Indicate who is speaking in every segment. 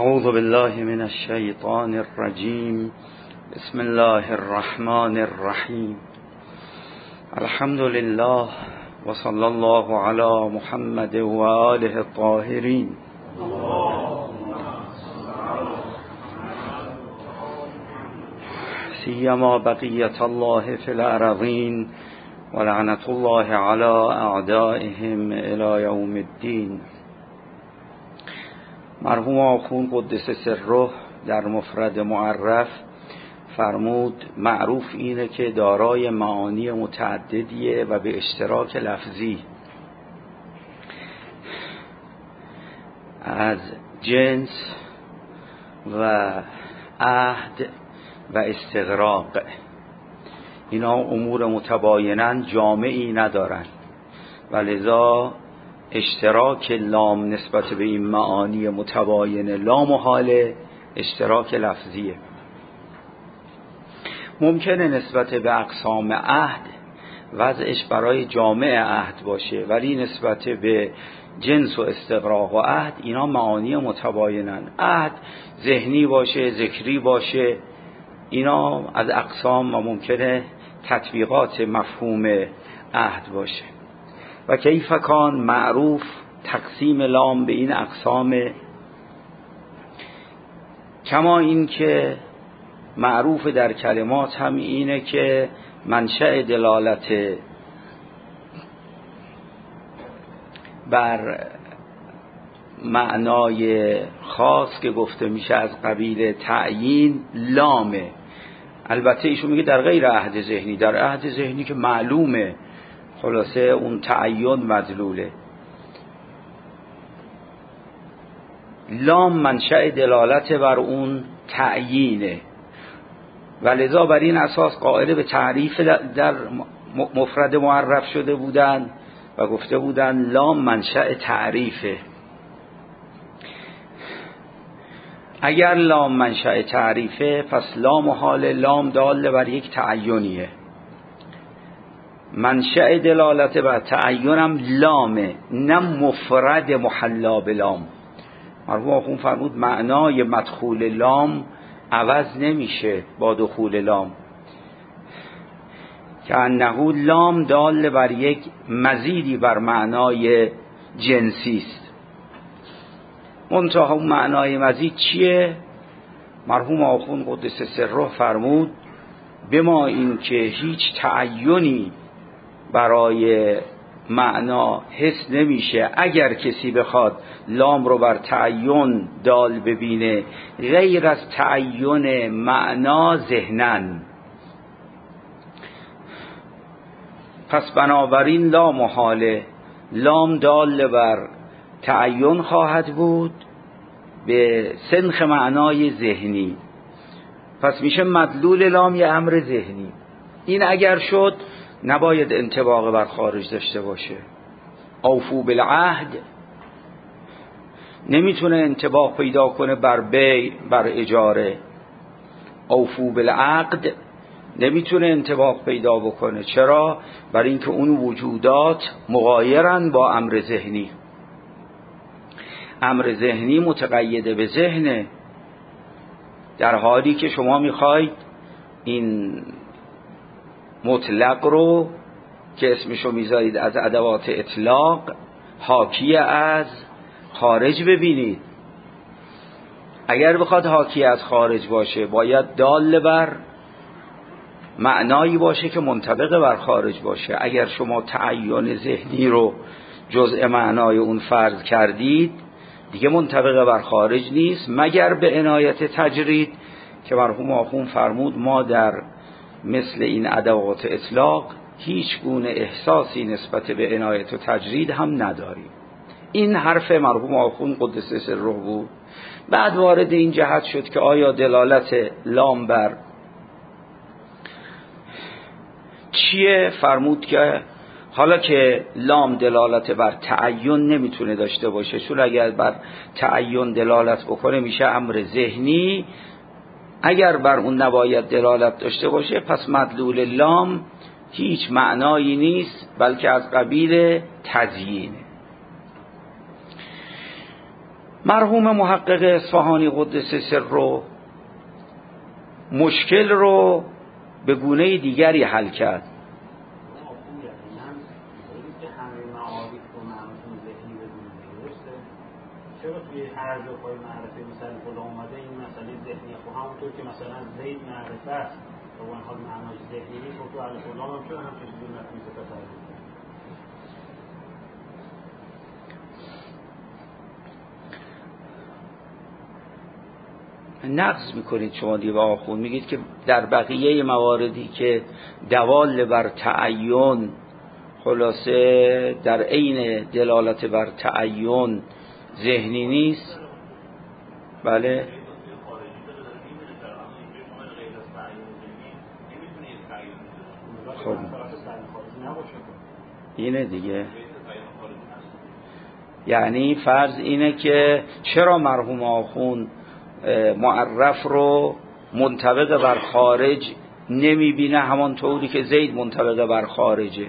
Speaker 1: اعوذ بالله من الشیطان الرجیم. بسم الله الرحمن الرحیم. الحمد لله و صلی الله علی محمد و آله الطاهرین. سیما بقیت الله فی الارضین و لعنت الله علی اعدائهم الی یوم الدین. مرحوم آخوند قدس سره در مفرد معرف فرمود معروف اینه که دارای معانی متعددیه و به اشتراک لفظی از جنس و عهد و استغراق. اینا امور متباینن جامعی ندارن و لذا اشتراک لام نسبت به این معانی متباین لام و حال اشتراک لفظیه. ممکنه نسبت به اقسام عهد وضعش برای جامع عهد باشه، ولی نسبت به جنس و استغراق و عهد اینا معانی متباینن. عهد ذهنی باشه، ذکری باشه، اینا از اقسام و ممکنه تطبیقات مفهوم عهد باشه. و کیف کان معروف تقسیم لام به این اقسام، کما این که معروف در کلمات هم اینه که منشأ دلالت بر معنای خاص که گفته میشه از قبیل تعیین لامه. البته ایشون میگه در غیر عهد ذهنی، در عهد ذهنی که معلومه، خلاصه اون تعین مدلوله. لام منشأ دلالت بر اون تعیینه و لذا بر این اساس قائل به تعریف در مفرد معرف شده بودن و گفته بودن لام منشأ تعریفه. اگر لام منشأ تعریفه پس لام و حال لام دال بر یک تعینیه. منشأ دلالت بر تعینم لامه، نه مفرد محلا بلام. مرحوم آخوند فرمود معنای مدخول لام عوض نمیشه با دخول لام، که انه لام دال بر یک مزیدی بر معنای جنسی است. منتها اون معنای مزید چیه؟ مرحوم آخوند قدس سره فرمود بما این که هیچ تعینی برای معنا حس نمیشه اگر کسی بخواد لام رو بر تعین دال ببینه غیر از تعین معنا ذهنن. پس بنابراین لام و حاله لام دال بر تعین خواهد بود به سنخ معنای ذهنی، پس میشه مدلول لام یه امر ذهنی. این اگر شد نباید انطباق بر خارج داشته باشه. اوفو بالعهد نمیتونه انطباق پیدا کنه بر بیع، بر اجاره. اوفو بالعقد نمیتونه انطباق پیدا بکنه. چرا؟ برای اینکه اون وجودات مغایرن با امر ذهنی. امر ذهنی متقید به ذهنه، در حالی که شما میخواید این مطلق رو که اسمشو میذارید از ادوات اطلاق حاکی از خارج ببینید. اگر بخواد حاکی از خارج باشه باید دال بر معنایی باشه که منطبق بر خارج باشه. اگر شما تعین ذهنی رو جزء معنای اون فرض کردید دیگه منطبق بر خارج نیست، مگر به عنایت تجرید که مرحوم آخوند فرمود ما در مثل این ادوات اطلاق هیچ گونه احساسی نسبت به عنایت و تجرید هم نداریم. این حرف مرحوم آخوند قدس سره بود. بعد وارد این جهت شد که آیا دلالت لام بر چیه؟ فرمود که حالا که لام دلالت بر تعین نمیتونه داشته باشه، چون اگر بر تعین دلالت بکنه میشه امر ذهنی. اگر بر اون نباید دلالت داشته باشه پس مدلول لام هیچ معنایی نیست بلکه از قبیل تزیینه. مرحوم محقق اصفهانی قدس سره مشکل رو به گونه دیگری حل کرد.
Speaker 2: چرا توی هر جا پای معرفه مثلا خدا اومده این مسئله ذهنی خب همونطور که مثلا زید معرفه است و اون حال معناش ذهنی نیست خب تو اهل خدا هم چرا همچین چیزی نتونید تصور کنید؟
Speaker 1: نقض میکنید شما دیگه با آخوند، میگید که در بقیه مواردی که دوال بر تعین خلاصه در عین دلالت بر تعین ذهنی نیست. بله خب اینه دیگه. یعنی فرض اینه که چرا مرحوم آخوند معرف رو منطبق بر خارج نمیبینه همانطوری که زید منطبق بر خارجه؟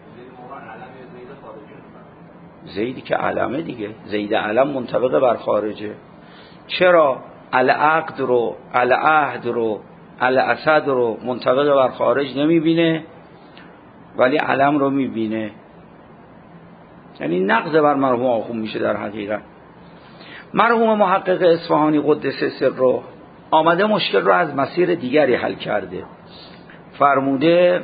Speaker 1: زیدی که علمه دیگه، زید علم منطبق بر خارجه. چرا العقد رو، العهد رو، الاسد رو منطبق بر خارج نمیبینه ولی علم رو میبینه؟ یعنی نقض بر مرحوم آخوند میشه در حقیقت. مرحوم محقق اصفهانی قدس سره آمده مشکل رو از مسیر دیگری حل کرده. فرموده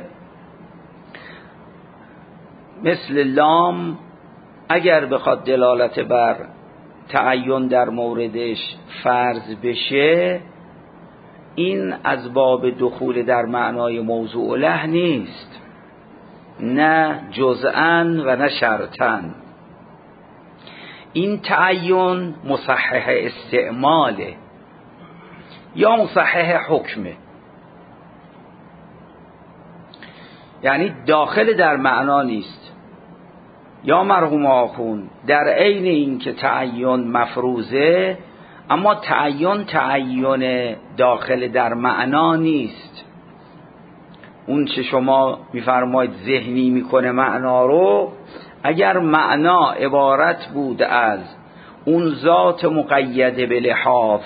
Speaker 1: مثل لام اگر بخواد دلالت بر تعین در موردش فرض بشه، این از باب دخول در معنای موضوع له نیست، نه جزءاً و نه شرطاً. این تعین مصحح استعماله یا مصحح حکمه، یعنی داخل در معنا نیست. یا مرحوم آخوند در عین این که تعین مفروضه، اما تعین داخل در معنا نیست. اون چه شما میفرمایید ذهنی میکنه معنا رو، اگر معنا عبارت بود از اون ذات مقیده به لحاظ،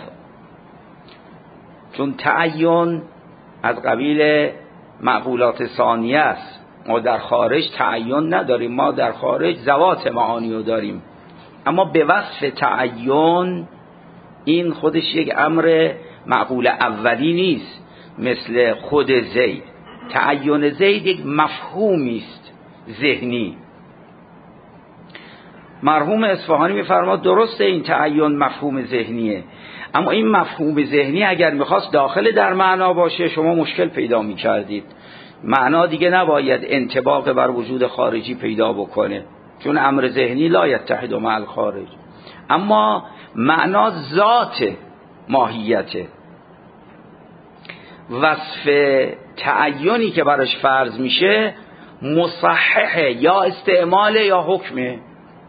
Speaker 1: چون تعین از قبیل معقولات ثانیه است، ما در خارج تعین نداریم، ما در خارج ذوات معانی رو داریم، اما به وصف تعین این خودش یک امر معقول اولی نیست. مثل خود زید، تعین زید یک مفهومی است ذهنی. مرحوم اصفهانی میفرماد درسته این تعین مفهوم ذهنیه، اما این مفهوم ذهنی اگر میخواست داخل در معنا باشه شما مشکل پیدا میکردید. معنا دیگه نباید انطباق بر وجود خارجی پیدا بکنه، چون امر ذهنی لا یتحد مع الخارج. اما معنا ذات ماهیته، وصف تعینی که براش فرض میشه مصححه، یا استعمال یا حکمه.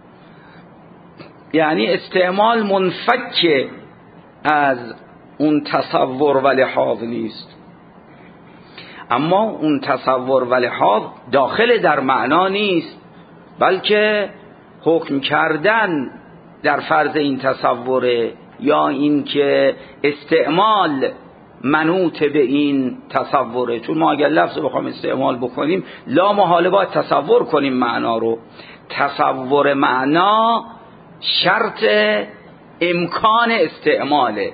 Speaker 1: یعنی استعمال منفک از اون تصور و لحاظ نیست، اما اون تصور و لحاظ داخل در معنا نیست، بلکه حکم کردن در فرض این تصوره، یا این که استعمال منوط به این تصوره. چون ما اگر لفظ بخوام استعمال بکنیم لا محاله باید تصور کنیم معنا رو. تصور معنا شرط امکان استعماله،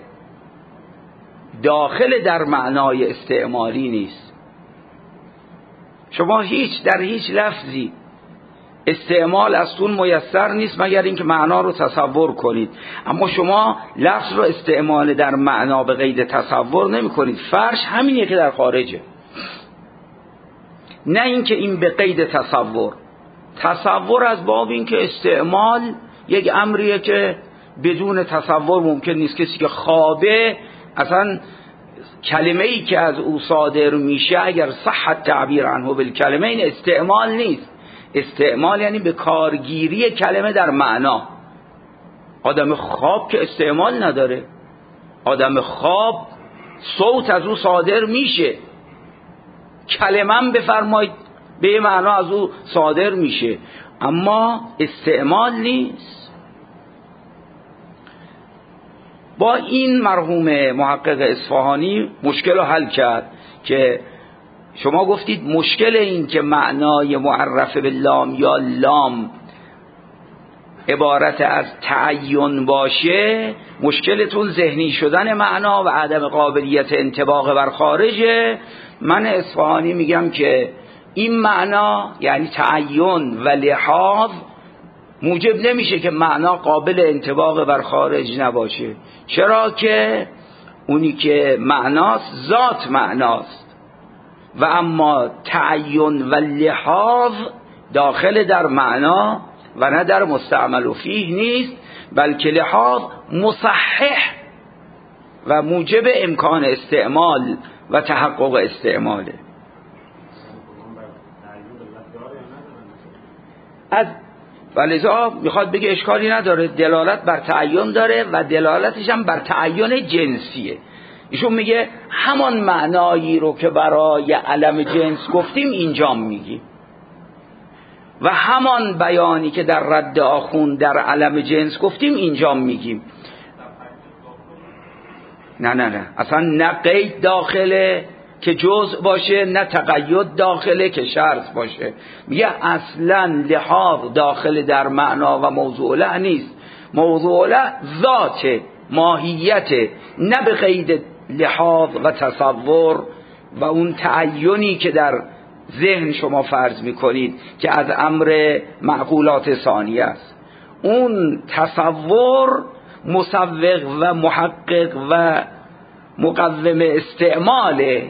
Speaker 1: داخل در معنای استعمالی نیست. شما در هیچ لفظی استعمال از اون میسر نیست مگر اینکه معنا رو تصور کنید، اما شما لفظ رو استعمال در معنا به قید تصور نمی کنید. فرش همینه که در خارجه، نه اینکه این به قید تصور از باب این که استعمال یک امریه که بدون تصور ممکن نیست. کسی که خوابه اصلا کلمه ای که از او صادر میشه اگر صحت تعبیر عنه بالکلمه این استعمال نیست. استعمال یعنی به کارگیری کلمه در معنا. آدم خواب که استعمال نداره، آدم خواب صوت از او صادر میشه، کلمه بفرمایید به معنا از او صادر میشه، اما استعمال نیست. با این مرحوم محقق اصفهانی مشکل رو حل کرد که شما گفتید مشکل این که معنای معرف به لام یا لام عبارت از تعین باشه، مشکلتون ذهنی شدن معنا و عدم قابلیت انطباق بر خارجه. من اصفهانی میگم که این معنا یعنی تعین و لحاظ موجب نمیشه که معنا قابل انطباق بر خارج نباشه، چرا که اونی که معناست ذات معناست و اما تعین و لحاظ داخل در معنا و نه در مستعمل و فیه نیست، بلکه لحاظ مصحح و موجب امکان استعمال و تحقق استعماله. از ولذا میخواد بگه اشکالی نداره، دلالت بر تعین داره و دلالتش هم بر تعین جنسیه. ایشون میگه همان معنایی رو که برای علم جنس گفتیم اینجا میگیم و همان بیانی که در رد آخوند در علم جنس گفتیم اینجا میگیم. نه اصلا نه قید داخله که جزء باشه، نه تقید داخله که شرط باشه. میگه اصلا لحاظ داخل در معنا و موضوع له نیست، موضوع له ذات ماهیت، نه به قید لحاظ و تصور و اون تعینی که در ذهن شما فرض میکنید که از امر معقولات ثانیه است. اون تصور مسوق و محقق و مقوم استعماله،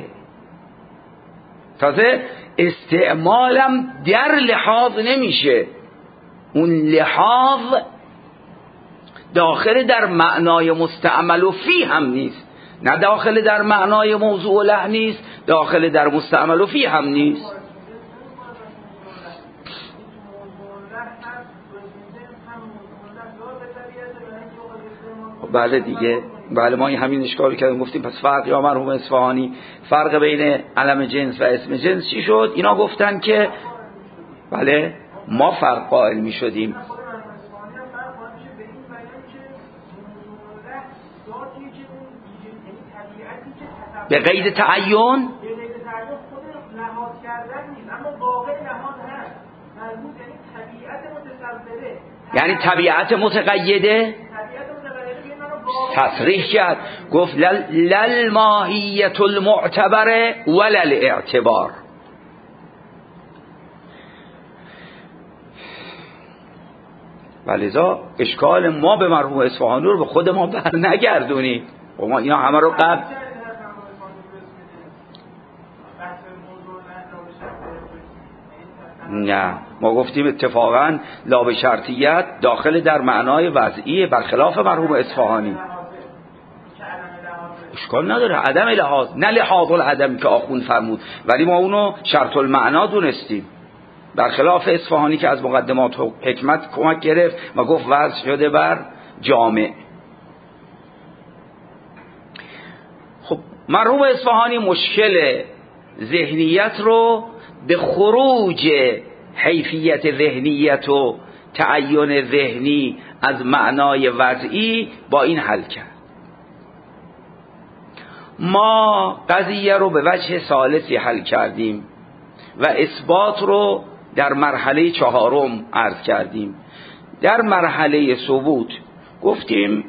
Speaker 1: تازه استعمالم در لحاظ نمیشه، اون لحاظ داخل در معنای مستعمل و فی هم نیست، نه داخل در معنای موضوع له نیست، داخل در مستعمل و فی هم نیست. بله دیگه، بله ما همین اشکال کردیم، گفتیم پس فرق یا مرحوم اصفهانی فرق بین علم جنس و اسم جنس چی شد؟ اینا گفتن که بله ما فرق قائل می شدیم. به قید تعین یعنی طبیعت متقیده تصریح کرد، گفت لل ماهیت المعتبره ولل اعتبار. ولذا اشکال ما به مرحوم اصفهانی رو به خود ما بر نگردونید و ما اینا همه رو قبل نه، ما گفتیم اتفاقا لا به شرطیت داخل در معنای وضعی برخلاف مرحوم اصفهانی. اشکال نداره عدم لحاظ، نه لحاظ العدم که آخوند فرمود، ولی ما اونو شرط المعنا دونستیم برخلاف اصفهانی که از مقدمات حکمت کمک گرفت و گفت وضع شده بر جامع. خب مرحوم اصفهانی مشکل ذهنیت رو به خروج حیثیت ذهنیت و تعین ذهنی از معنای وضعی با این حل کرد. ما قضیه رو به وجه ثالثی حل کردیم و اثبات رو در مرحله چهارم عرض کردیم. در مرحله ثبوت گفتیم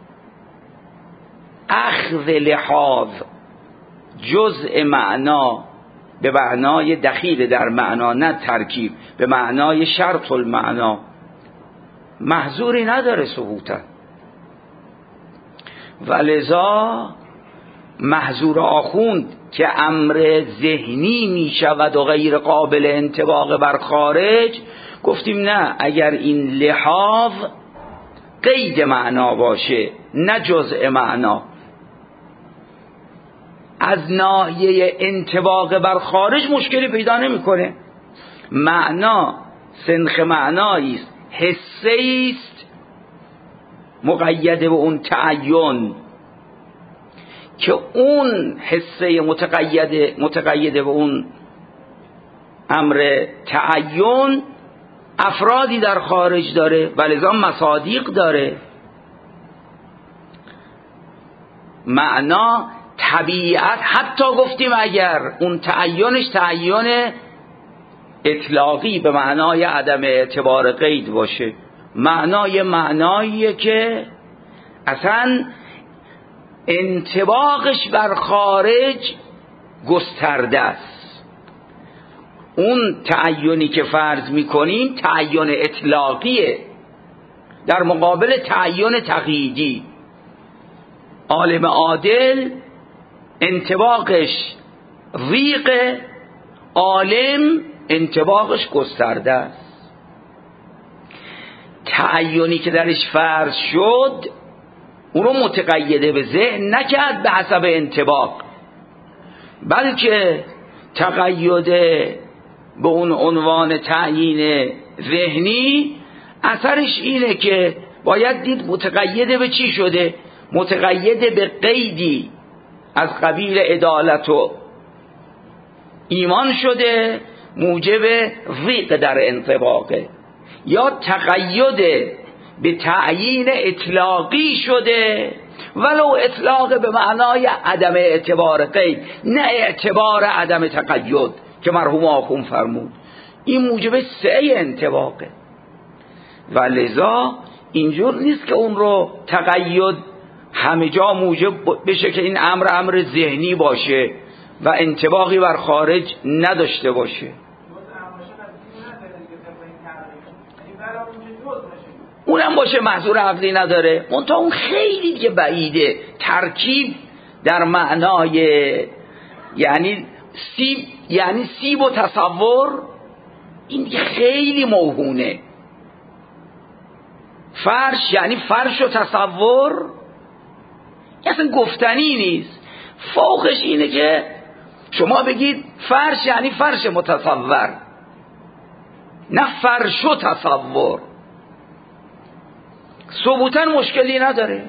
Speaker 1: اخذ لحاظ جزء معنا به معنای دخیل در معنا، نه ترکیب، به معنای شرط المعنا محظوری نداره ثبوتا، ولذا محظور آخوند که امر ذهنی می شود و غیر قابل انطباق بر خارج، گفتیم نه، اگر این لحاظ قید معنا باشه نه جزء معنا، از ناحیه انطباق بر خارج مشکلی پیدا نمیکنه. معنا سنخ معنایی است، حسه است مقید به اون تعین که اون حسه متقید به اون امر تعین افرادی در خارج داره و لذا مصادیق داره. معنا طبیعت، حتی گفتیم اگر اون تعینش تعین اطلاقی به معنای عدم اعتبار قید باشه، معناییه که اصلا انطباقش بر خارج گسترده است. اون تعینی که فرض میکنیم تعین اطلاقیه در مقابل تعین تقییدی. عالم عادل انطباقش ضیق، عالم انطباقش گسترده است. تعینی که درش فرض شد اون رو متقیده به ذهن نکرد به حسب انطباق، بلکه تقید به اون عنوان تعیین ذهنی اثرش اینه که باید دید متقید به چی شده؟ متقید به قیدی از قبیل عدالت و ایمان شده موجب ضیق در انطباقه، یا تقید به تعیین اطلاقی شده ولو اطلاق به معنای عدم اعتبار قید، نه اعتبار عدم تقید که مرحوم آخوند فرمود. این موجب سعی انطباقه و لذا اینجور نیست که اون رو تقید همه جا موجب بشه که این امر ذهنی باشه و انطباقی بر خارج نداشته باشه. اونم باشه محظور عقلی نداره، منتها اون خیلی دیگه بعیده. ترکیب در معنای یعنی سیب و تصور، این دیگه خیلی موهونه. فرش یعنی فرش و تصور اصلا گفتنی نیست. فوقش اینه که شما بگید فرش یعنی فرش متصور، نه فرش و تصور. ثبوتاً مشکلی نداره،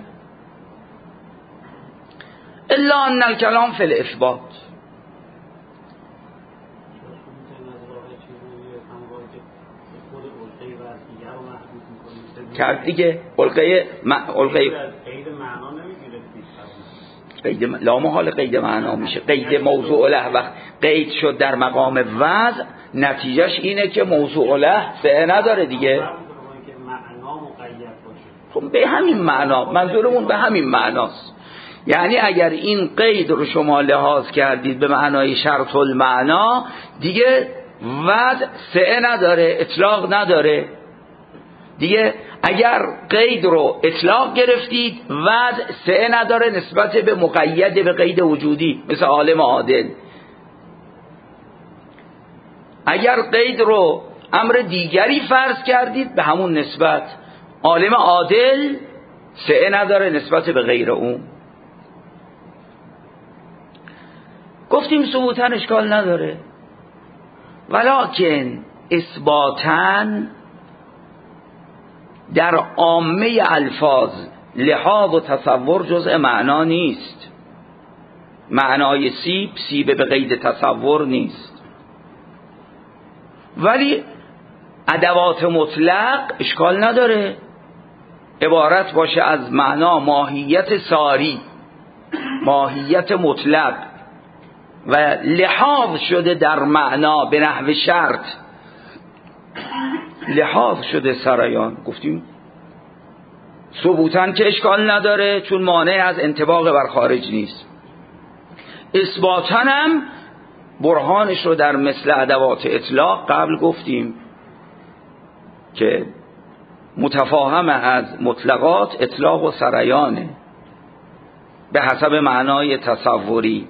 Speaker 1: الا ان الکلام فی الاثبات. کرد دیگه قید لا محال قید معنا میشه. قید موضوع له وقت قید شد در مقام وضع، نتیجهش اینه که موضوع له فعل نداره دیگه. خب به همین معنا، منظورمون به همین معناست. یعنی اگر این قید رو شما لحاظ کردید به معنای شرط المعنا، دیگه وضع سعه نداره، اطلاق نداره دیگه. اگر قید رو اطلاق گرفتید وضع سعه نداره نسبت به مقید به قید وجودی مثل عالم عادل. اگر قید رو امر دیگری فرض کردید به همون نسبت عالم عادل سعه نداره نسبت به غیر اون. گفتیم ثبوتاً اشکال نداره، ولکن اثباتاً در عامه الفاظ لحاظ و تصور جزء معنا نیست. معنای سیب به قید تصور نیست، ولی ادوات مطلق اشکال نداره عبارت باشه از معنا ماهیت ساری، ماهیت مطلق و لحاظ شده در معنا به نحو شرط، لحاظ شده سرایان. گفتیم ثبوتاً که اشکال نداره چون مانع از انطباق بر خارج نیست. اثباتاً هم برهانش رو در مثل ادوات اطلاق قبل گفتیم که متفاهم از مطلقات اطلاق و سرایانه به حسب معنای تصوری،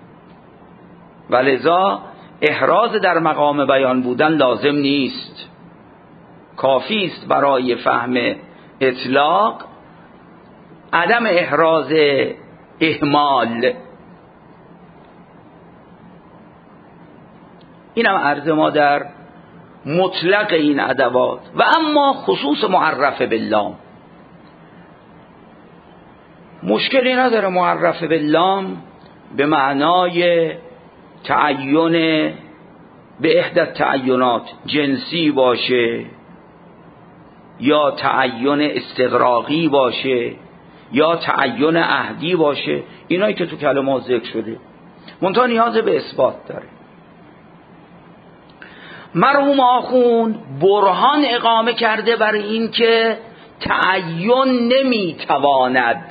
Speaker 1: ولذا احراز در مقام بیان بودن لازم نیست. کافی است برای فهم اطلاق عدم احراز اهمال. اینم عرض ما در مطلق این ادوات. و اما خصوص معرف باللام مشکلی نداره. معرف باللام به معنای تعین به احدى تعینات جنسی باشه یا تعین استغراقی باشه یا تعین عهدی باشه، اینایی که تو کلمات ذکر شده، منتها نیاز به اثبات داره. مرحوم آخوند برهان اقامه کرده برای این که تعین نمیتواند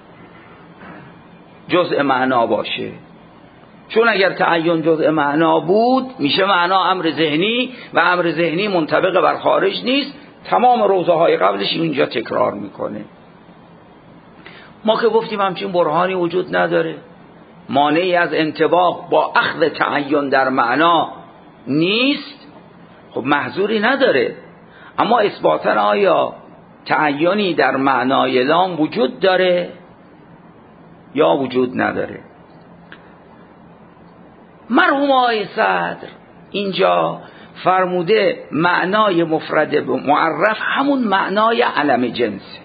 Speaker 1: جزء معنا باشه، چون اگر تعین جزء معنا بود میشه معنا امر ذهنی و امر ذهنی منطبق بر خارج نیست. تمام روزه های قبلش اینجا تکرار میکنه. ما که گفتیم همچین برهانی وجود نداره، مانعی از انطباق با اخذ تعین در معنا نیست، خب محظوری نداره. اما اثباتا آیا تعینی در معنای لام وجود داره یا وجود نداره؟ مرحوم آقای صدر اینجا فرموده معنای مفرد معرف همون معنای علم جنس.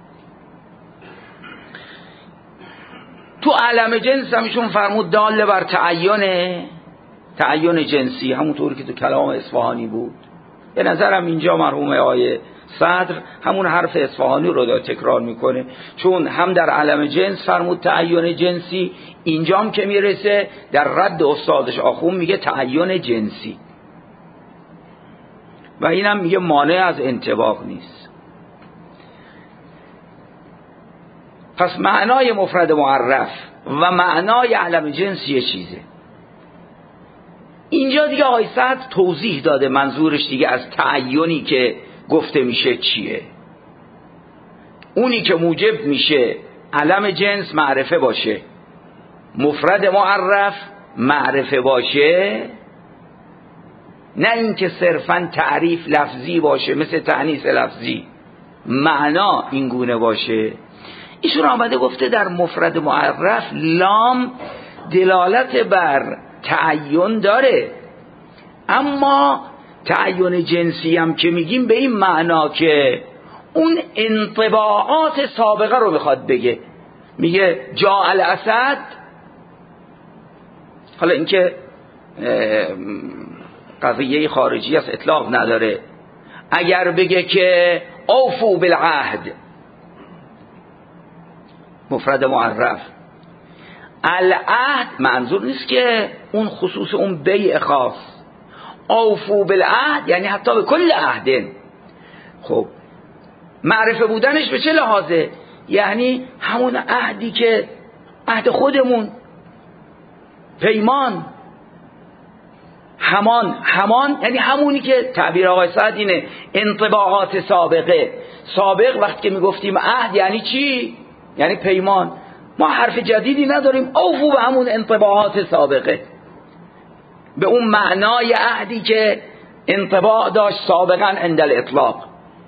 Speaker 1: تو علم جنس همشون فرمود دال بر تعین جنسی، همونطوری که تو کلام اصفهانی بود. به نظرم اینجا مرحوم آقای صدر همون حرف اصفهانی رو داره تکرار میکنه، چون هم در علم جنس فرمود تعین جنسی، اینجام که میرسه در رد استادش آخوند میگه تعین جنسی و اینم میگه مانع از انطباق نیست. پس معنای مفرد معرف و معنای علم جنس یه چیزه. اینجا دیگه آقای صدر توضیح داده منظورش دیگه از تعینی که گفته میشه چیه. اونی که موجب میشه علم جنس معرفه باشه، مفرد معرف معرفه باشه، نه اینکه صرفا تعریف لفظی باشه مثل تأنیث لفظی، معنا این گونه باشه. ایشون آمده گفته در مفرد معرف لام دلالت بر تعین داره، اما تعین جنسی هم که میگیم به این معنا که اون انطباعات سابقه رو میخواد بگه. میگه جاء الاسد، حالا اینکه قضیه خارجی است اطلاق نداره، اگر بگه که اوفو بالعهد مفرد معرف، العهد منظور نیست که اون خصوص اون بیع خاص، اوفو بالعهد یعنی حتی به کل عهد. خب معرفه بودنش به چه لحاظه؟ یعنی همون عهدی که عهد خودمون، پیمان، همان یعنی همونی که تعبیر آقای سعد اینه انطباعات سابقه. سابق وقتی که میگفتیم عهد یعنی چی؟ یعنی پیمان. ما حرف جدیدی نداریم، اوفو به همون انطباعات سابقه، به اون معنای عهدی که انطباع داشت سابقا عند الاطلاق.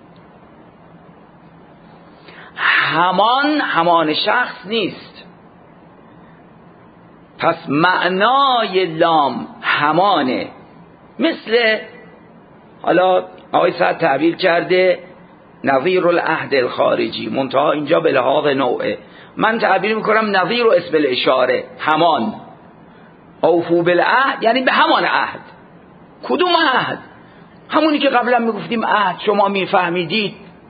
Speaker 1: همان شخص نیست. پس معنای لام همانه، مثل حالا آقای سعد تعبیر کرده نظیر العهد الخارجی، منتها اینجا به لحاظ نوعه. من تعبیر میکنم نظیر و اسم الاشاره، همان. اوفو بالعهد یعنی به همان عهد. کدوم عهد؟ همونی که قبلا میگفتیم عهد شما میفهمیدید،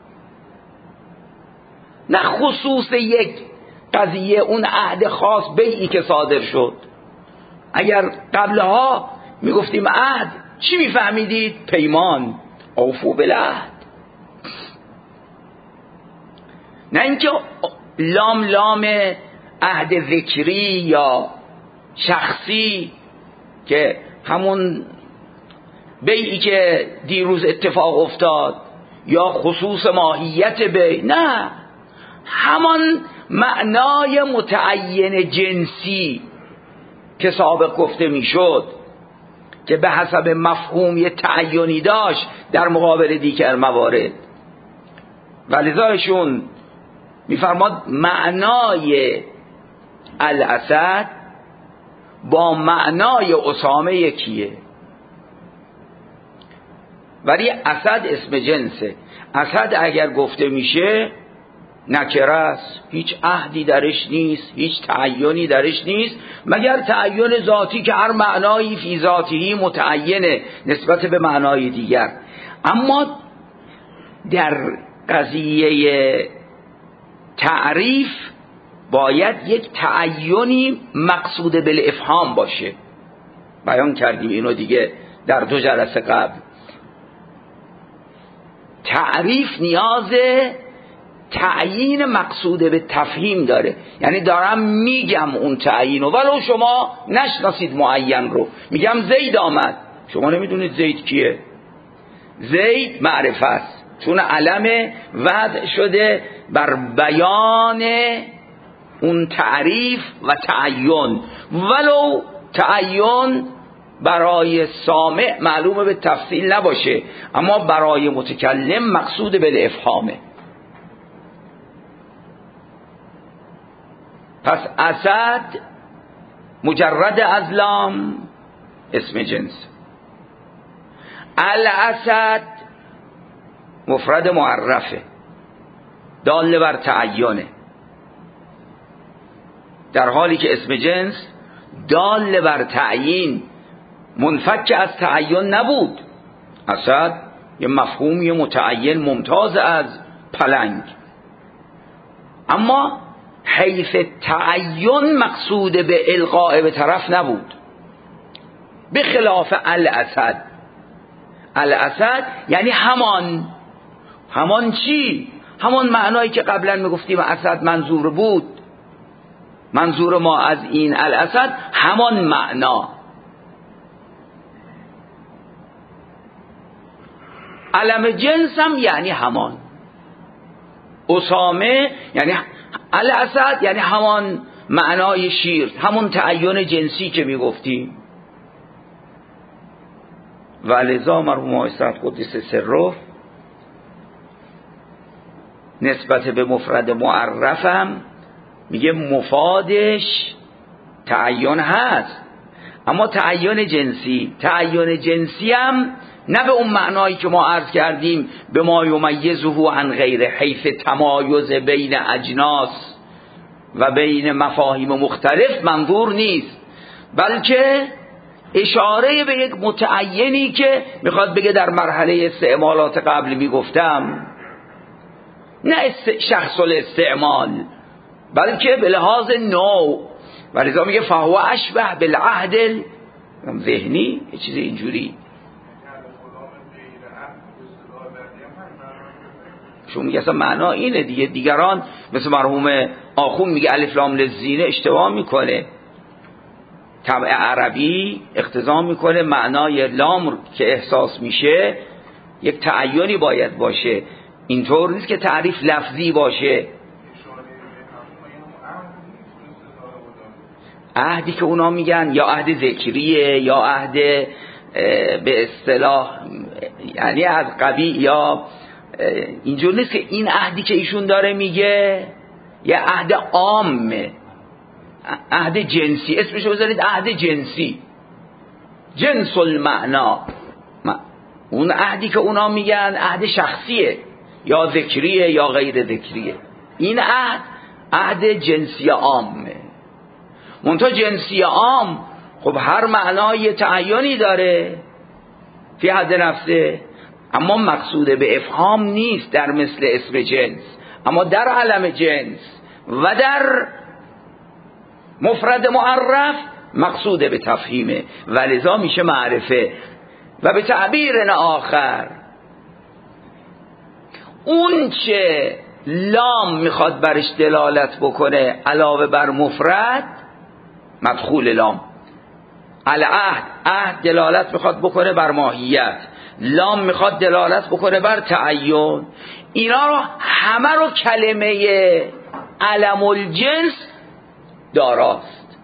Speaker 1: نه خصوص یک قضیه، اون عهد خاص بیعی که صادر شد. اگر قبلها میگفتیم عهد چی میفهمیدید؟ پیمان، اوفو بالعهد. نه اینکه لام عهد ذکری یا شخصی که همون بیعی که دیروز اتفاق افتاد یا خصوص ماهیت بیع، نه، همان معنای متعین جنسی که سابق گفته میشد که به حسب مفهوم یه تعینی داشت در مقابل دیگر موارد. ولذایشون میفرماد معنای الاسد با معنای اسامه یکیه، ولی اسد اسم جنسه. اسد اگر گفته میشه نکره است، هیچ عهدی درش نیست، هیچ تعینی درش نیست، مگر تعین ذاتی که هر معنایی فی ذاتی متعینه نسبت به معنای دیگر. اما در قضیه تعریف باید یک تعیینی مقصود بالافهام باشه. بیان کردیم اینو دیگه در 2 جلسه قبل. تعریف نیاز تعیین مقصود به تفهیم داره. یعنی دارم میگم اون تعیین رو ولو شما نشناسید معین رو. میگم زید آمد، شما نمیدونید زید کیه. زید معرفه است چون علم وضع شده بر بیان اون تعریف و تعین، ولو تعین برای سامع معلومه به تفصیل نباشه، اما برای متکلم مقصود بالافهامه. پس اسد مجرد از لام اسم جنس، الاسد مفرد معرفه دال بر تعینه، در حالی که اسم جنس دال بر تعیین منفک از تعین نبود. اسد یه مفهومی متعین ممتاز از پلنگ، اما حیث تعین مقصود به القاء به طرف نبود، به خلاف الاسد. الاسد یعنی همان چی؟ همان معنایی که قبلا میگفتیم اسد منظور بود. منظور ما از این الاسد همان معنا. علم جنس هم یعنی همان. اسامه یعنی الاسد یعنی همان معنای شیر، همون تعین جنسی که میگفتیم. و لذا مرحوم آقای قدس سره نسبت به مفرد معرفم میگه مفادش تعین هست، اما تعین جنسی هم نه به اون معنایی که ما عرض کردیم به ما یمیزه عن غیر، حیث تمایز بین اجناس و بین مفاهیم مختلف منظور نیست، بلکه اشاره به یک متعینی که میخواد بگه در مرحله استعمالات قبل میگفتم، نه شخص الاستعمال بلکه به لحاظ نوع. و لذا میگه فهو اشبه بالعهد ذهنی، یه چیز اینجوری. شما میگه اصلا معنا اینه دیگه. دیگران مثل مرحوم آخون میگه الف لام للزینه اشتباه میکنه. طبع عربی اقتضا میکنه معنای لام که احساس میشه یک تعیینی باید باشه، اینطور نیست که تعریف لفظی باشه. عهدی که اونا میگن یا عهد ذکریه یا عهد به اصطلاح یعنی از قبیل، یا اینجور نیست که این عهدی که ایشون داره میگه یه عهد عامه، عهد جنسی. اسمشو بذارید عهد جنسی، جنس المعنا. اون عهدی که اونا میگن عهد شخصیه یا ذکریه یا غیر ذکریه. این عهد جنسی عامه. منتها جنسی عام خب هر معنای تعیینی داره فی حد نفسه، اما مقصود به افهام نیست در مثل اسم جنس، اما در علم جنس و در مفرد معرف مقصود به تفهیمه و لذا میشه معرفه. و به تعبیر آخر اون چه لام میخواد برش دلالت بکنه علاوه بر مفرد، مدخول لام العهد، عهد دلالت میخواد بکنه بر ماهیت، لام میخواد دلالت بکنه بر تعین. اینا رو همه رو کلمه علم الجنس داراست.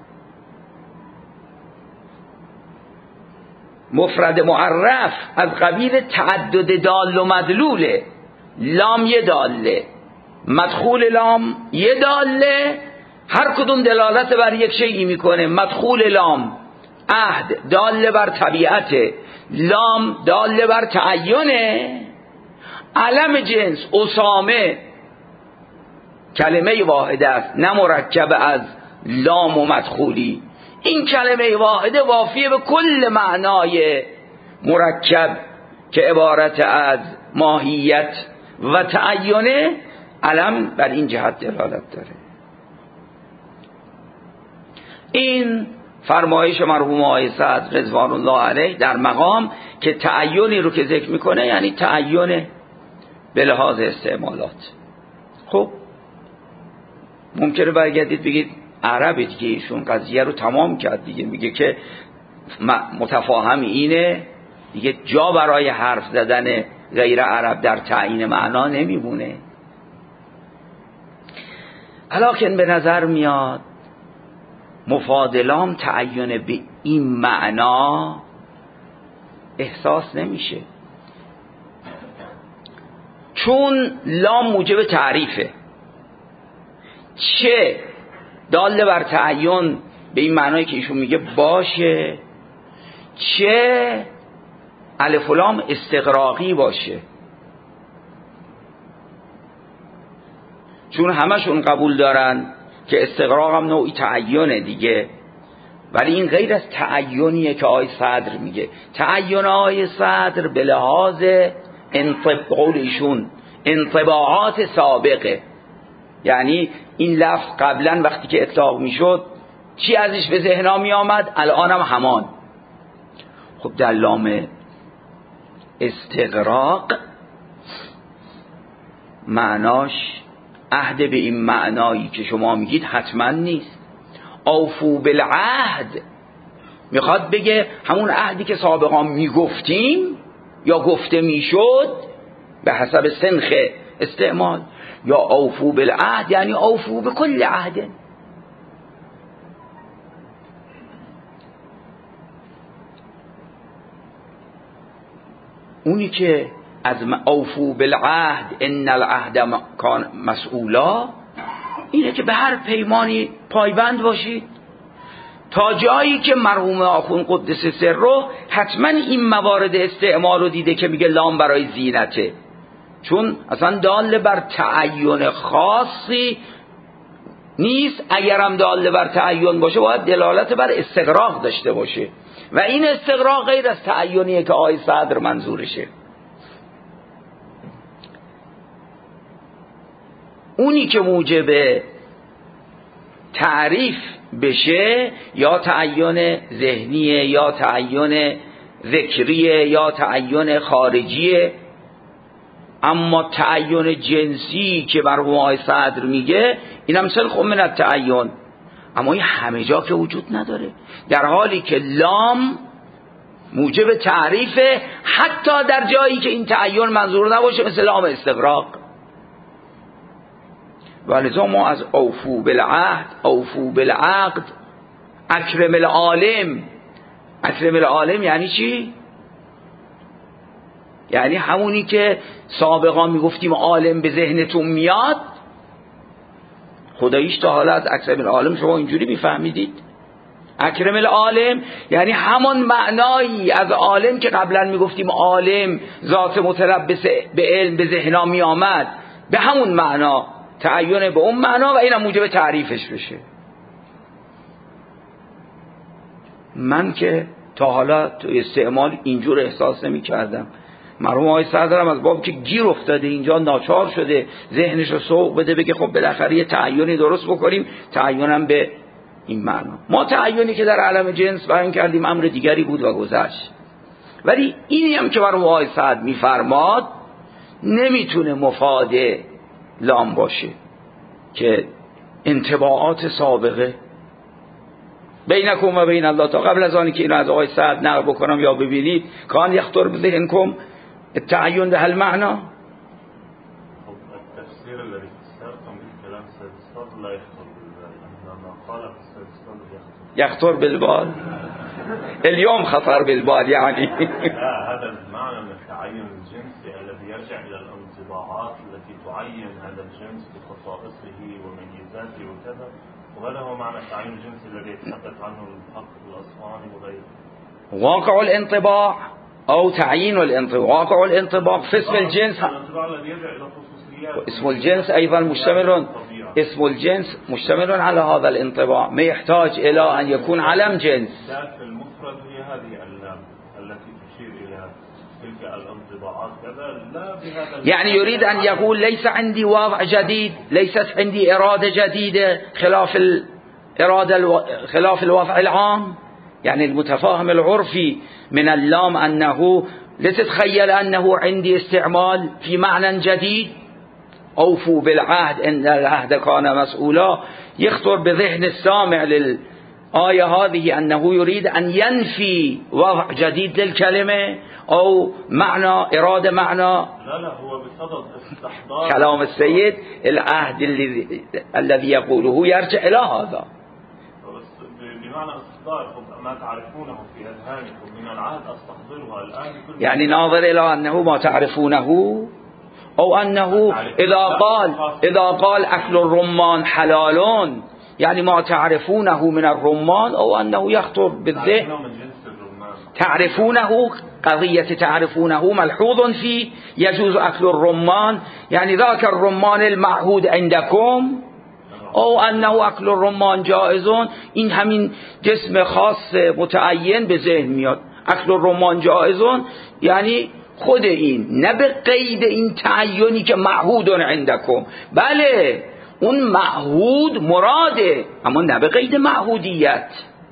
Speaker 1: مفرد معرف از قبیل تعدد دال و مدلوله. لام یه داله، مدخول لام یه داله، هر کدوم دلالت بر یک شیئی میکنه. مدخول لام عهد داله بر طبیعت، لام داله بر تعینه. علم جنس اسامه کلمه واحده است، نه مرکب از لام و مدخولی. این کلمه واحده وافیه به کل معنای مرکب که عبارت از ماهیت و تعینه. علم بر این جهت دلالت داره. این فرمایش مرحوم آقای صدر رضوان الله علیه در مقام که تعینی رو که ذکر میکنه یعنی تعین به لحاظ استعمالات. خب ممکنه برگردید بگید عربی دیگه، ایشون قضیه رو تمام کرد دیگه، میگه که متفاهم اینه دیگه، جا برای حرف زدن غیر عرب در تعیین معنا نمیمونه. لکن به نظر میاد مفاضلام تعین به این معنا احساس نمیشه، چون لام موجب تعریفه، چه داله بر تعین به این معنایی که ایشون میگه باشه، چه الف و لام استغراقی باشه، چون همشون قبول دارن که استغراق هم نوعی تعینه دیگه، ولی این غیر از تعینیه که آقای صدر میگه. تعین آقای صدر به لحاظ قول ایشون انطباعات سابقه، یعنی این لفظ قبلا وقتی که اطلاق میشد چی ازش به ذهنا می آمد، الان هم همان. خب در لام استغراق معناش عهد به این معنایی که شما میگید حتما نیست. اوفو بالعهد میخواد بگه همون عهدی که سابقا میگفتیم یا گفته میشد به حسب سنخ استعمال، یا اوفو بالعهد یعنی اوفو به کل عهد. اونی که از اوفو بالعهد ان العهد کان مسئولا، اینه که به هر پیمانی پایبند باشید تا جایی که مرحوم آخوند قدس سره حتما این موارد استعمال رو دیده که میگه لام برای زینته، چون اصلا داله بر تعین خاصی نیست. اگرم داله بر تعین باشه باید دلالت بر استغراق داشته باشه و این استغراق غیر از تعینیه که آقای صدر منظورشه. اونی که موجب تعریف بشه یا تعین ذهنیه یا تعین ذکریه یا تعین خارجیه، اما تعین جنسی که مرحوم آقای صدر میگه اینم سلخ من التعین، اما این همه جا که وجود نداره، در حالی که لام موجب تعریفه حتی در جایی که این تعین منظور نباشه، مثل لام استغراق. ولذا ما از اوفو بالعهد، اوفو بالعقد، اکرم العالم. اکرم العالم یعنی چی؟ یعنی همونی که سابقا میگفتیم عالم به ذهنتون میاد، خداییش تا حالا از اکرم العالم شما اینجوری میفهمیدید؟ اکرم العالم یعنی همون معنایی از عالم که قبلا میگفتیم عالم ذات متلبس به علم به ذهنا می آمد، به همون معنا تعین به اون معنا و اینم موجب تعریفش بشه. من که تا حالا تو استعمال اینجور احساس نمی کردم. مرحوم آقای صدرم از باب که گیر افتاده اینجا ناچار شده ذهنش رو سوق بده بگه خب بالاخره یه تعیینی درست بکنیم، تعیینم به این معنا. ما تعیینی که در عالم جنس بیان کردیم امر دیگری بود و گذشت، ولی اینی هم که مرحوم آقای صدر میفرماد نمیتونه مفاد لام باشه که انطباعات سابقه بینکم و بین الله. تا قبل از آنی که اینو از آقای سعد نقل بکنم یا ببینید کان یخطر بذهنکم التعین ده المعنى.
Speaker 3: التفسير الذي فسرتم بالكلام سيد لا يخطر بالبال، انما قال سيد
Speaker 1: يخطر بالبال اليوم خطر بالبال يعني
Speaker 3: لا، هذا المعنى من التعين الجنسي الذي يرجع الى الانطباعات التي تعين هذا الجنس بخصائصه وميزاته وكذا، وهذا هو معنى التعين الجنسي الذي يتحدث عنه الحق الأصفهاني وغيره.
Speaker 1: واقع الانطباع أو تعيين الانطباع. واقع الانطباع في اسم الجنس،
Speaker 3: الانطباع الذي يرجع إلى خصوصيات،
Speaker 1: اسم الجنس أيضا مشتمل، اسم الجنس مشتمل على هذا الانطباع، ما يحتاج إلى أن يكون علم جنس.
Speaker 3: ذات المفرد هي هذه اللام التي تشير إلى تلك الانطباعات كذا لا بهذا
Speaker 1: يعني يريد أن يقول ليس عندي وضع جديد، ليست عندي إرادة جديدة خلاف الوضع العام. يعني المتفاهم العرفي من اللام أنه لتتخيل أنه عندي استعمال في معنى جديد، أوفوا بالعهد إن العهد كان مسؤولا. يخطر بذهن السامع للآية هذه أنه يريد أن ينفي وضع جديد للكلمة أو معنى إرادة معنى.
Speaker 3: لا هو بصدد استحضار
Speaker 1: كلام السيد العهد الذي يقوله يرجع إلى هذا
Speaker 3: بمعنى استحضار ما تعرفونه في أذهانكم من العهد أستحضرها الآن.
Speaker 1: يعني ناظر إلى أنه ما تعرفونه، أو أنه إذا قال أكل الرمان حلال، يعني ما تعرفونه من الرمان، أو أنه يخطر بالذهن تعرفونه، قضية تعرفونه ملحوظ فيه يجوز أكل الرمان، يعني ذاك الرمان المعهود عندكم، أو أنه أكل الرمان جائزون. این همین جسم خاص متعین به ذهن میاد. أكل الرمان جائزون یعنی خود این، نه به قید این تعیینی که معهود عندكم. بله اون معهود مراده، اما نه به قید معهودیت.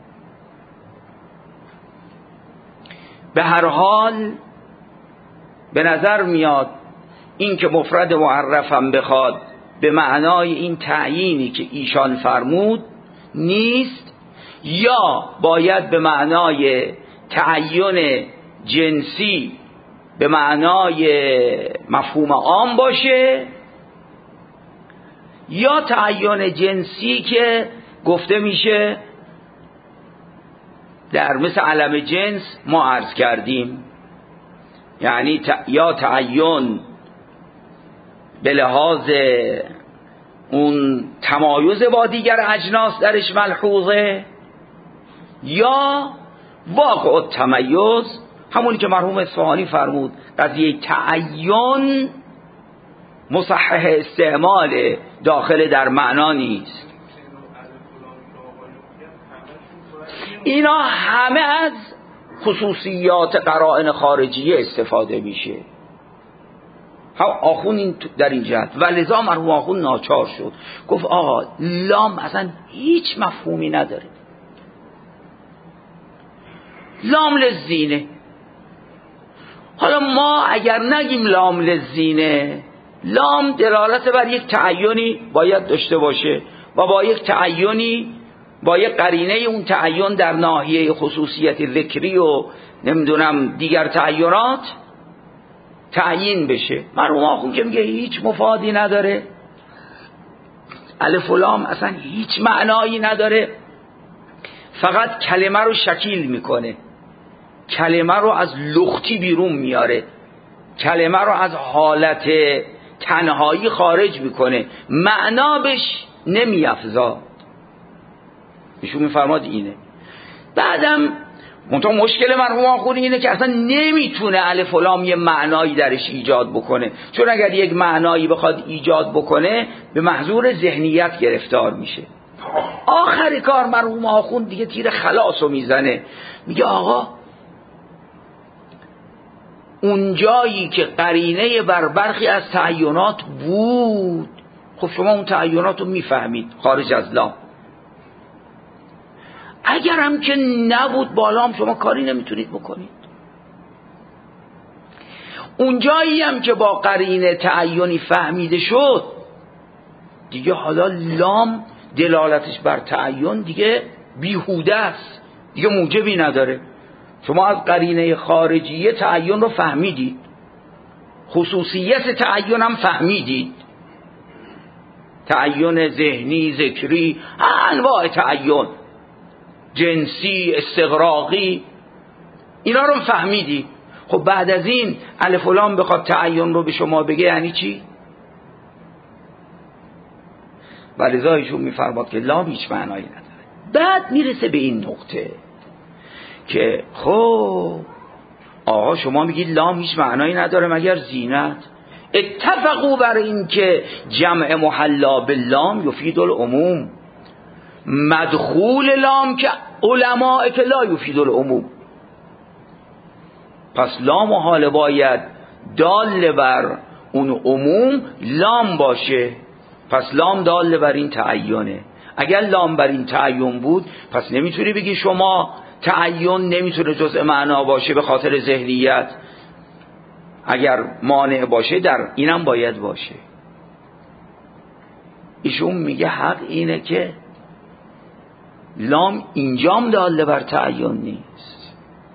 Speaker 1: به هر حال به نظر میاد این که مفرد معرفم بخواد به معنای این تعیینی که ایشان فرمود نیست، یا باید به معنای تعیین جنسی به معنای مفهوم عام باشه، یا تعیین جنسی که گفته میشه در مثل علم جنس ما عرض کردیم، یعنی یا تعیین به لحاظ اون تمایز با دیگر اجناس درش ملحوظه، یا واقع التمایز، همونی که مرحوم اصفهانی فرمود قضیه تعیین مصحح استعمال داخل در معنا نیست. اینا همه از خصوصیات قرائن خارجیه استفاده میشه. آخون در این جهت و لذا مرحوم آخون ناچار شد گفت آقا لام اصلا هیچ مفهومی نداره. لام للزینه. حالا ما اگر نگیم لام للزینه، لام دلالت بر یک تعیینی باید داشته باشه و با یک تعیینی، با یک قرینه اون تعیین در ناحیه خصوصیت ذکری و نمیدونم دیگر تعیینات تعیین بشه. مرحوم آخون که میگه هیچ مفادی نداره، الف و لام اصلا هیچ معنایی نداره، فقط کلمه رو شکیل میکنه، کلمه رو از لختی بیرون میاره، کلمه رو از حالت تنهایی خارج میکنه، معنا بهش نمیافزا. ایشون میفرماد اینه. بعدم منتها مشکل مرحوم آخون اینه که اصلا نمیتونه الف و لام یه معنایی درش ایجاد بکنه، چون اگر یک معنایی بخواد ایجاد بکنه به محضور ذهنیت گرفتار میشه. آخر کار مرحوم آخون دیگه تیر خلاصو میزنه، میگه آقا اون جایی که قرینه بر برخی از تعیینات بود، خب شما اون تعیینات رو میفهمید خارج از لام. اگر هم که نبود بالا هم شما کاری نمیتونید بکنید. اون جایی هم که با قرینه تعیینی فهمیده شد دیگه حالا لام دلالتش بر تعیین دیگه بیهوده است، دیگه موجبی نداره. شما از قرینه خارجیه تعیین رو فهمیدید، خصوصیت تعیین هم فهمیدید، تعیین ذهنی، ذکری، انواع تعیین، جنسی، استغراقی، اینا رو فهمیدید. خب بعد از این الف و لام بخواد تعیین رو به شما بگه یعنی چی؟ ولذا ایشون میفرماد که لام هیچ معنایی نداره. بعد میرسه به این نقطه که خب آقا شما میگید لام هیچ معنایی نداره مگر زینت؟ اتفقوا بر این که جمع محلا باللام یفید العموم، مدخول لام که علماء که لا یفید العموم. پس لام و حال باید دال بر اون عموم لام باشه، پس لام دال بر این تعینه. اگر لام بر این تعین بود پس نمیتونی بگی شما تعین نمیتونه جزء معنا باشه به خاطر ذهنیت، اگر مانع باشه در اینم باید باشه. ایشون میگه حق اینه که لام اینجام داله بر تعین نیست.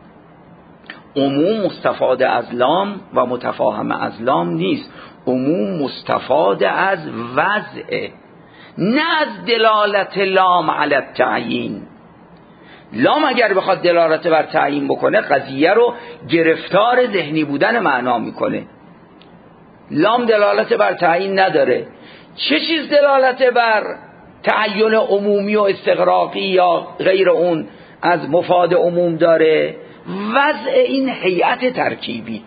Speaker 1: عموم مستفاده از لام و متفاهم از لام نیست، عموم مستفاده از وضعه، نه از دلالت لام علی التعیین. لام اگر بخواد دلالت بر تعیین بکنه قضیه رو گرفتار ذهنی بودن معنا میکنه. لام دلالت بر تعیین نداره. چه چیز دلالت بر تعین عمومی و استغراقی یا غیر اون از مفاد عموم داره؟ وضع این هیئت ترکیبی.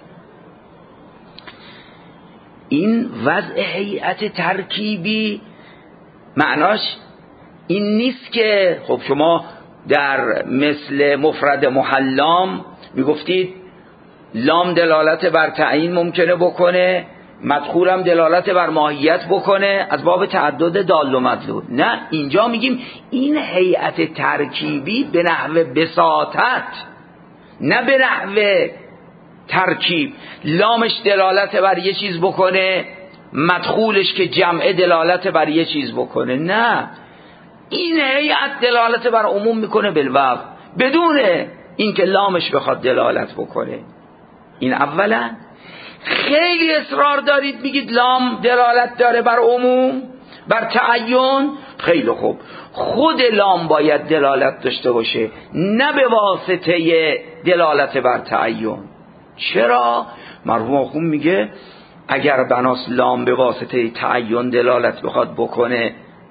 Speaker 1: این وضع هیئت ترکیبی معناش این نیست که خب شما در مثل مفرد محلام میگفتید لام دلالت بر تعیین ممکنه بکنه، مدخولم دلالت بر ماهیت بکنه از باب تعدد دال و مدلول. نه، اینجا میگیم این هیئت ترکیبی به نحو بساطت، نه به نحو ترکیب. لامش دلالت بر یه چیز بکنه، مدخولش که جمعه دلالت بر یه چیز بکنه. نه، این هیئت دلالت بر عموم میکنه بالواو بدون اینکه لامش بخواد دلالت بکنه. این اولا. خیلی اصرار دارید میگید لام دلالت داره بر عموم، بر تعین. خیلی خوب، خود لام باید دلالت داشته باشه، نه به واسطه دلالت بر تعین. چرا؟ مرحوم آخوند میگه اگر بناس لام به واسطه تعین دلالت بخواد بکنه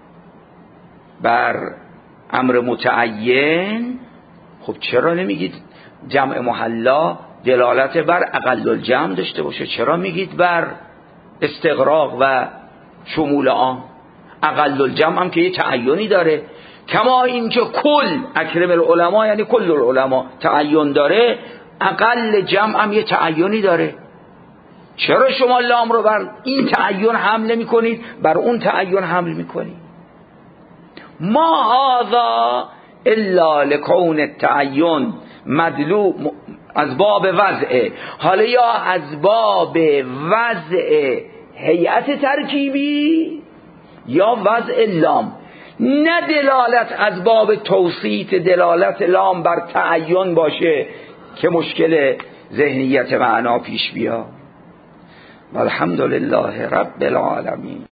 Speaker 1: بر امر متعین، خب چرا نمیگید جمع محلا دلالت بر اقل الجمع داشته باشه؟ چرا میگید بر استغراق و شمول عام؟ اقل الجمع هم که یه تعینی داره، کما این که کل اکرم العلماء یعنی کل العلماء تعین داره، اقل جمع هم یه تعینی داره. چرا شما لام رو بر این تعین حمل میکنید، بر اون تعین حمل میکنید؟ ما هذا الا لکون التعین مدلو از باب وضعه، حالا یا از باب وضع هیئت ترکیبی یا وضع لام، نه دلالت از باب توسیط دلالت لام بر تعین باشه که مشکل ذهنیت معنا پیش بیا. والحمد لله رب العالمین.